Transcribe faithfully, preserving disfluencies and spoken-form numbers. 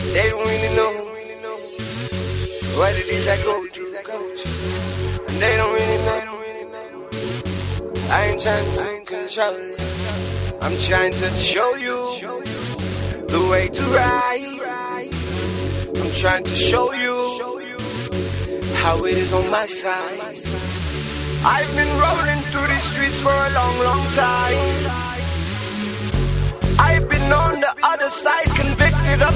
They don't really know what it is I go through, and they don't really know. I ain't trying to control it. I'm trying to show you the way to ride. I'm trying to show you how it is on my side. I've been rolling through these streets for a long, long time. I've been on the other side, convicted of